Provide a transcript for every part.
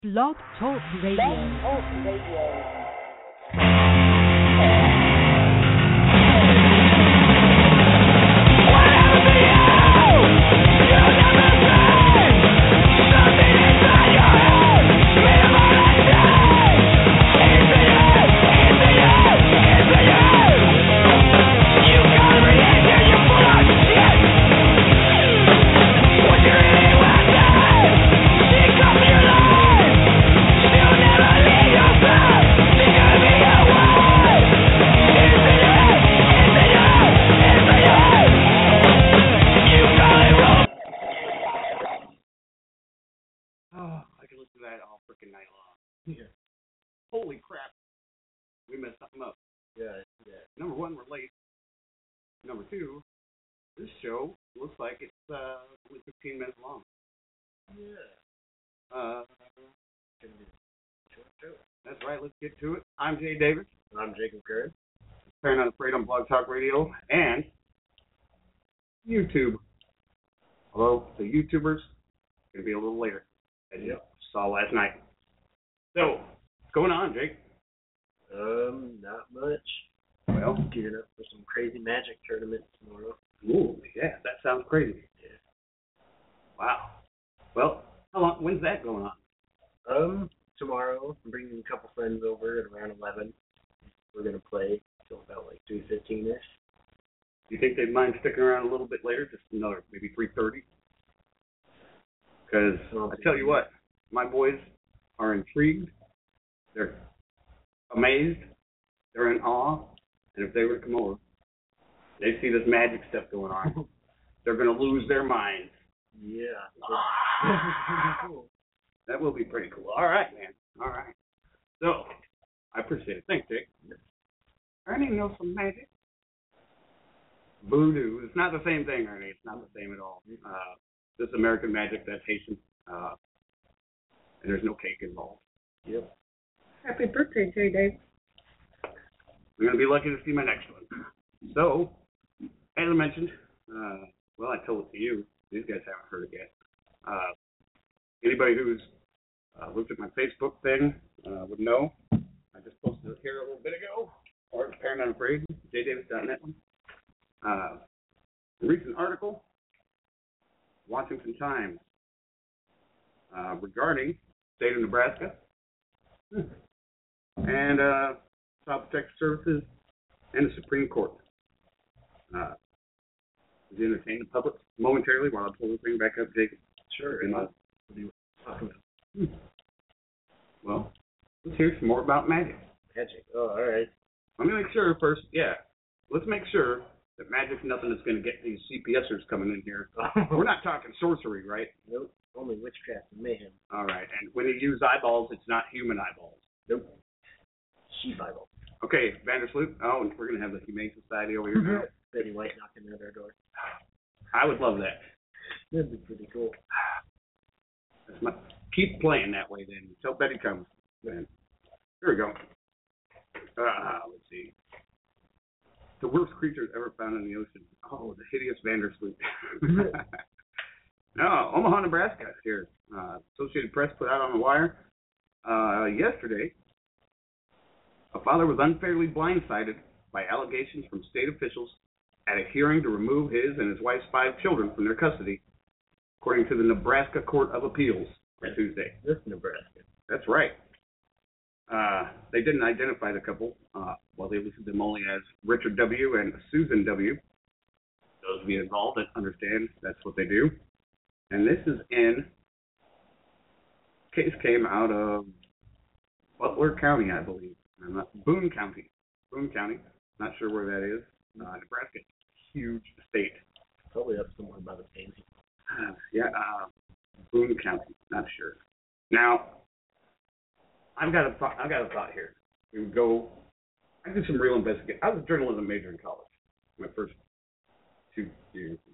Blog Talk Radio. Night long. Yeah. Holy crap. We messed something up. Yeah. Number one, we're late. Number two, this show looks like it's only 15 minutes long. Yeah. That's right, let's get to it. I'm Jay Davis. I'm Jacob Curran. Parent Unafraid on Blog Talk Radio and YouTube. Although the YouTubers going to be a little later, as you saw last night. So, what's going on, Jake? Not much. Well, gearing up for some crazy magic tournament tomorrow. Ooh, yeah, that sounds crazy. Yeah. Wow. Well, when's that going on? Tomorrow, I'm bringing a couple friends over at around 11. We're going to play till about like 3:15ish. Do you think they'd mind sticking around a little bit later, just another, maybe 3:30? Because I tell you what, my boys are intrigued, they're amazed, they're in awe, and if they were to come over, they see this magic stuff going on, they're going to lose their minds. Yeah. Cool. That will be pretty cool. All right, man. All right. So, I appreciate it. Thanks, Dick. Ernie knows some magic. Voodoo. It's not the same thing, Ernie. It's not the same at all. This American magic, that's Haitian. And there's no cake involved. Yep. Happy birthday, Jay Dave. We're going to be lucky to see my next one. So, as I mentioned, I told it to you. These guys haven't heard it yet. Anybody who's looked at my Facebook thing would know. I just posted it here a little bit ago. Or it's Parent Unafraid, jdavis.net. A recent article, Washington Times, regarding the state of Nebraska and Child Protective Services and the Supreme Court. To entertain the public momentarily while I pull this thing back up, Jacob. Sure. And, what are you talking about? Well, let's hear some more about magic. Magic. Oh, all right. Let me make sure first. Yeah, let's make sure that magic's nothing that's going to get these CPSers coming in here. We're not talking sorcery, right? Nope. Only witchcraft and mayhem. All right. And when you use eyeballs, it's not human eyeballs. Nope. Sheep eyeball. Okay, Vandersloot. Oh, and we're going to have the Humane Society over here now. Betty White knocking at our door. I would love that. That'd be pretty cool. Keep playing that way then until Betty comes. Then. Here we go. Let's see. The worst creatures ever found in the ocean. Oh, the hideous Vandersloot. No, Omaha, Nebraska here. Associated Press put out on the wire yesterday. A father was unfairly blindsided by allegations from state officials at a hearing to remove his and his wife's 5 children from their custody, according to the Nebraska Court of Appeals on Tuesday. This Nebraska. That's right. They didn't identify the couple. They listed them only as Richard W. and Susan W. Those of you involved that understand that's what they do. And this is case came out of Butler County, I believe. Boone County. Not sure where that is. Nebraska, huge state. Probably up somewhere by the Panhandle. Boone County. Not sure. Now, I've got a thought here. We would go. I did some real investigation. I was a journalism major in college. My first 2 years in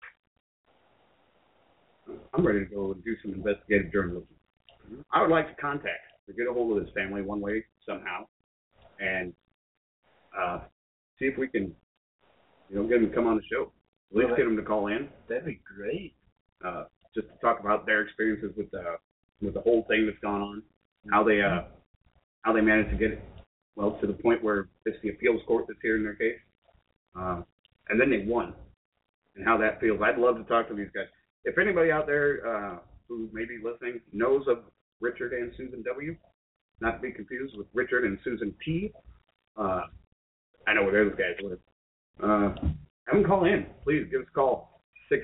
college. I'm ready to go and do some investigative journalism. I would like to get a hold of this family one way somehow, and see if we can, get them to come on the show. At least get them to call in. That'd be great. Just to talk about their experiences with with the whole thing that's gone on, how they managed to get it, well, to the point where it's the appeals court that's hearing their case, and then they won, and how that feels. I'd love to talk to these guys. If anybody out there who may be listening knows of Richard and Susan W., not to be confused with Richard and Susan P., I know where those guys live. Have them call in. Please give us a call,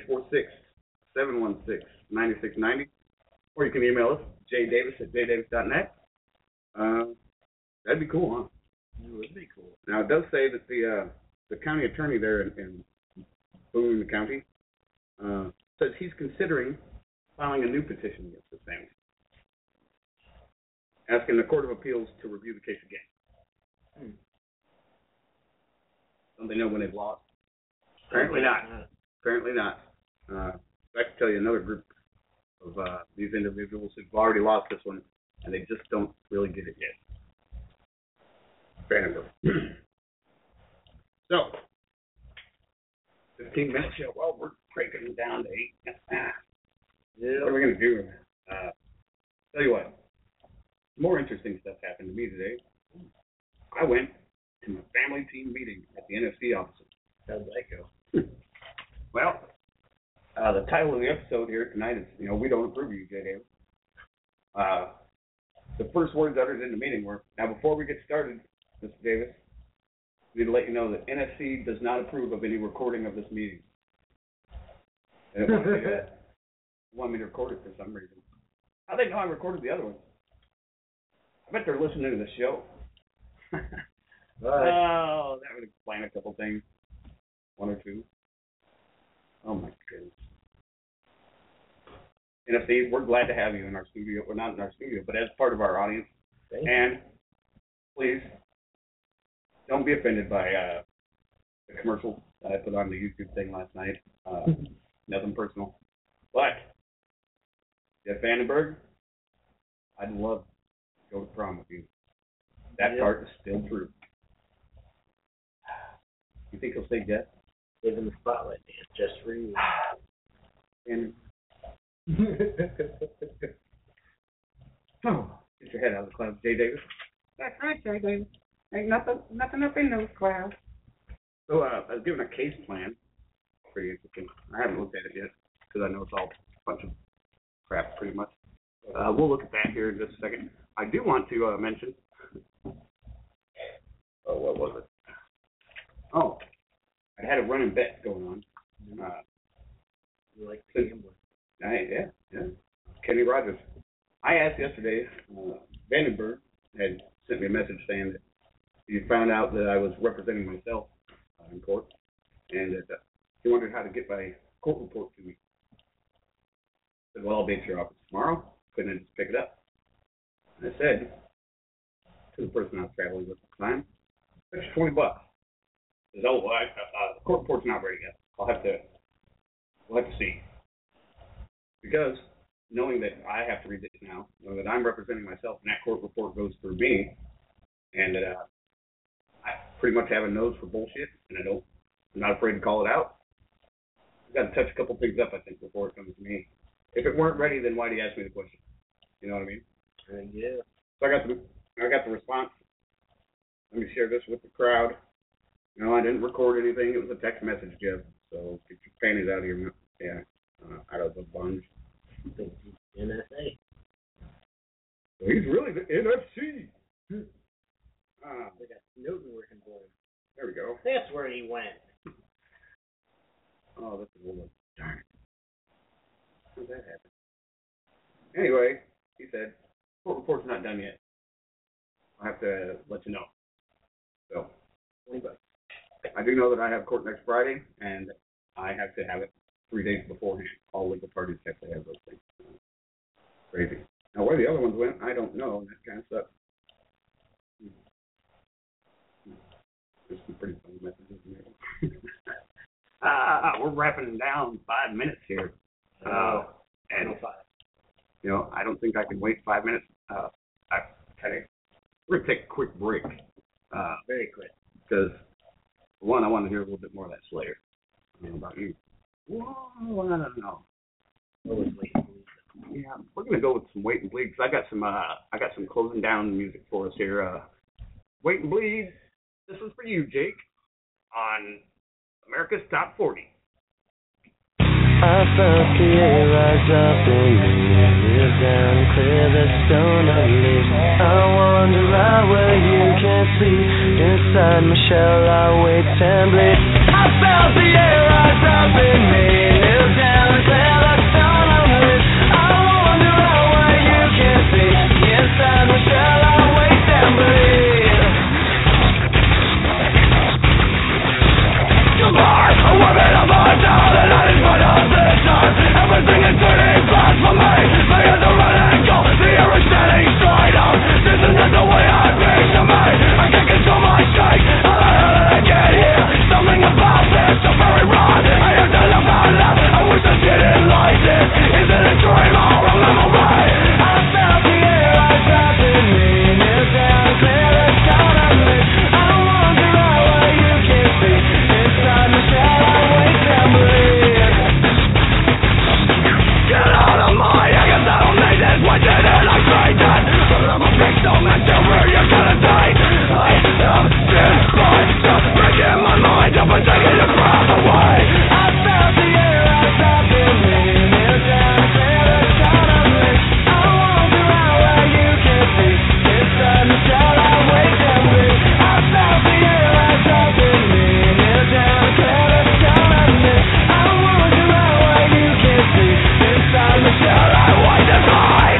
646-716-9690, or you can email us, jdavis@jdavis.net. That'd be cool, huh? It would be cool. Now, it does say that the county attorney there in Boone County says he's considering filing a new petition against this family, asking the Court of Appeals to review the case again. Don't they know when they've lost? Apparently not. Apparently not. I can tell you another group of these individuals who've already lost this one, and they just don't really get it yet. Vandenberg. So, 15 minutes yet. Well, we're cranking it down to 8. Yeah. What are we going to do? Tell you what, more interesting stuff happened to me today. I went to my family team meeting at the NFC office. How'd that go? Well, the title of the episode here tonight is, we don't approve of you, J. Davis. The first words uttered in the meeting were, now before we get started, Mr. Davis, we need to let you know that NFC does not approve of any recording of this meeting. And it wanted me to record it for some reason. How they know I recorded the other one? I bet they're listening to the show. Oh, that would explain a couple things. One or two. Oh, my goodness. NFC, we're glad to have you in our studio. Well, not in our studio, but as part of our audience. And please, don't be offended by the commercial that I put on the YouTube thing last night. Nothing personal. But, Jeff Vandenberg, I'd love to go to prom with you. That part is still true. You think he'll say yes? Give him the spotlight dance just for you. And oh, get your head out of the clouds, Jay Davis. That's right, Jay Davis. Ain't nothing up in those clouds. So I was given a case plan. Pretty interesting. I haven't looked at it yet because I know it's all a bunch of crap, pretty much. We'll look at that here in just a second. I do want to mention. Oh, what was it? Oh, I had a running bet going on. You like to gamble? Yeah. Kenny Rogers. I asked yesterday, Vandenberg had sent me a message saying that he found out that I was representing myself in court, and that he wondered how to get my court report to me. I said, well, I'll be at your office tomorrow. Couldn't I just pick it up? And I said to the person I was traveling with at the time, "That's $20." He says, "Oh, well, the court report's not ready yet. We'll have to see." Because knowing that I have to read this now, knowing that I'm representing myself, and that court report goes through me, and that I pretty much have a nose for bullshit, and I'm not afraid to call it out. I've got to touch a couple things up, I think, before it comes to me. If it weren't ready, then why'd he ask me the question? You know what I mean? Yeah. So I got the response. Let me share this with the crowd. No, I didn't record anything. It was a text message, Jeff. So get your panties out of your out of the bunch. NSA. Well, he's really the NFC. They got Snowden working for him. There we go. That's where he went. Oh, this is a little darn. How did that happen? Anyway, he said, court report's not done yet. I'll have to let you know. So, I do know that I have court next Friday, and I have to have it 3 days beforehand. All legal parties have to have those things. Crazy. Now, where the other ones went, I don't know. That kind of sucks. There's some pretty funny messages in there. We're wrapping down 5 minutes here. And, I don't think I can wait 5 minutes. We're going to take a quick break. Very quick. Because, one, I want to hear a little bit more of that Slayer. I don't know about you. Whoa, I don't know. Always waiting. Yeah, we're gonna go with some Wait and Bleed because I got some closing down music for us here. Wait and Bleed. This is for you, Jake, on America's Top 40. I felt the air rise up in me, kneel down and clear the stone of leaves. I wander out where you can't see, inside my shell I wait and bleed. I felt the air rise up in me, kneel down and clear the stone of leaves. I wander out where you can't see, inside my shell I wait and bleed. Goodbye, a woman of my town, and I is my everything is turning black for me. My hands are running cold, the air is standing straight up. This isn't the way I picture me. I can't control my shake. How the hell did I get here? Something about this so very wrong. I have to love my life. I wish I didn't like this. Is it a dream or a memory? I felt the air rise up in me, kneel down, clear the sound of me. I wonder why you can't see. Inside my shell I wait and bleed. Get out of my I guess I don't need this. Why did it I trade that? I'm a big stone man, tell where you're gonna die. I am destroyed. Just breaking my mind up and taking your breath away. I felt the air rise up in me, kneel down, clear the sound of me. I wonder where you can see. Inside the shell I wait and bleed. I felt the air rise up in me, kneel down, clear the sound of me. I wonder where you can see. Inside the shell I wait and bleed.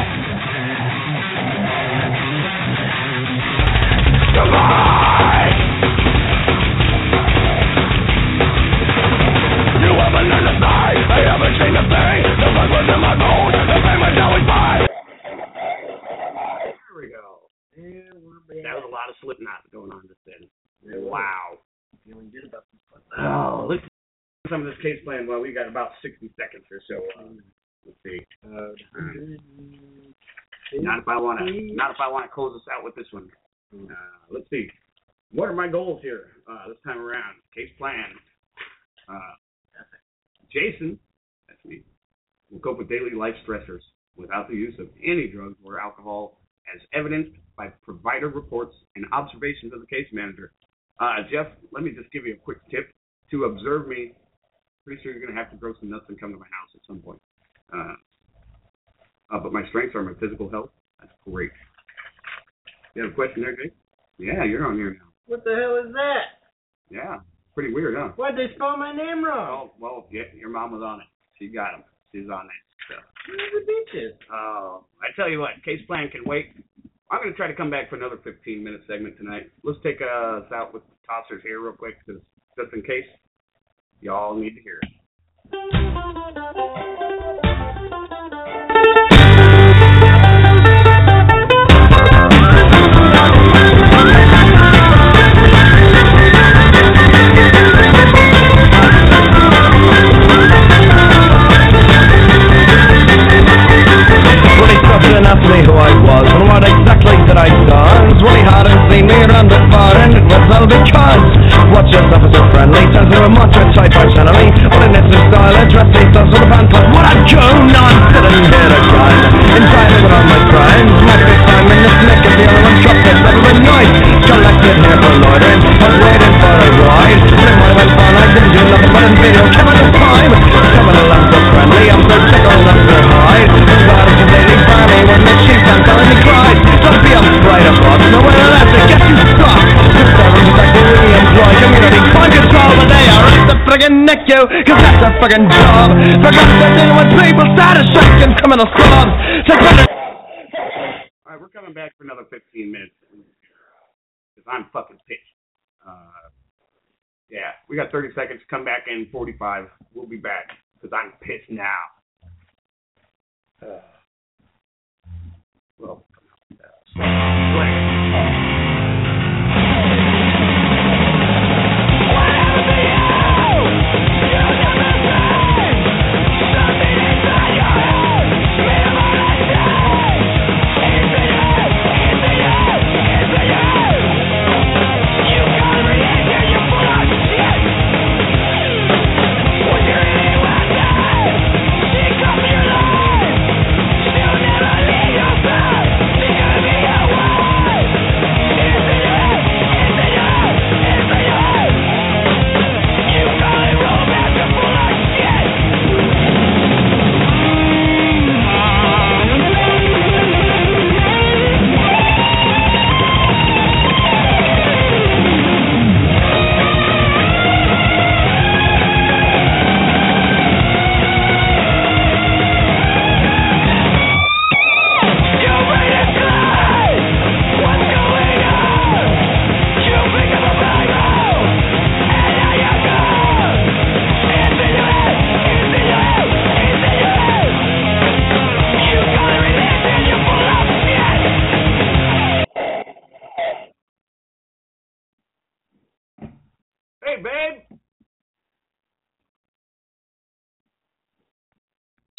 Goodbye. You haven't learned a thing. I haven't seen a thing. The blood was in my bones. The pain was always mine. There we go. Yeah, we're back. That was a lot of Slipknot going on just then. Yeah. Wow. Feeling good about this one. Oh, let's do some of this case plan. Well, we got about 60 seconds or so. Let's see. Not if I want to close us out with this one. Let's see. What are my goals here this time around? Case plan. Jason, that's me, will cope with daily life stressors without the use of any drugs or alcohol, as evidenced by provider reports and observations of the case manager. Jeff, let me just give you a quick tip to observe me. Pretty sure you're going to have to grow some nuts and come to my house at some point. But my strengths are my physical health. That's great. You have a question there, Jake? Yeah, you're on here now. What the hell is that? Yeah, pretty weird, huh? Why'd they spell my name wrong? Oh, well, yeah, your mom was on it. She got him. She's on that stuff. Where's the bitches? Oh, I tell you what, case plan can wait. I'm going to try to come back for another 15-minute segment tonight. Let's take us out with the tossers here real quick, because just in case, y'all need to hear it. Asked me who I was and what exactly that I done. Well, he hadn't seen me around before, and it was all because watch yourself as a friendly, tells me a much a type arch enemy. But in its style, I dress these stuff with a band, but what I'm going on, sitting here to grind, entirely with all my crimes. My big time in the slick of the other one, truck that's every night. Collected here for loitering, I was waiting for a ride. But it might have been fun, I didn't do nothing but in video, came at the time. Coming along so friendly, I'm so tickled up to hide. I'm glad it's a daily family. When the chief I'm telling me cries, don't be afraid of us, nowhere else to get you stuck. Just seven factory employ community, find control, but they are out to friggin' nick you, cause that's a friggin' job. Forgot to deal with people, started shaking, criminal slobs. Alright, we're coming back for another 15 minutes, because I'm fucking pissed. Yeah, we got 30 seconds, come back in 45, we'll be back, because I'm pissed now. Well,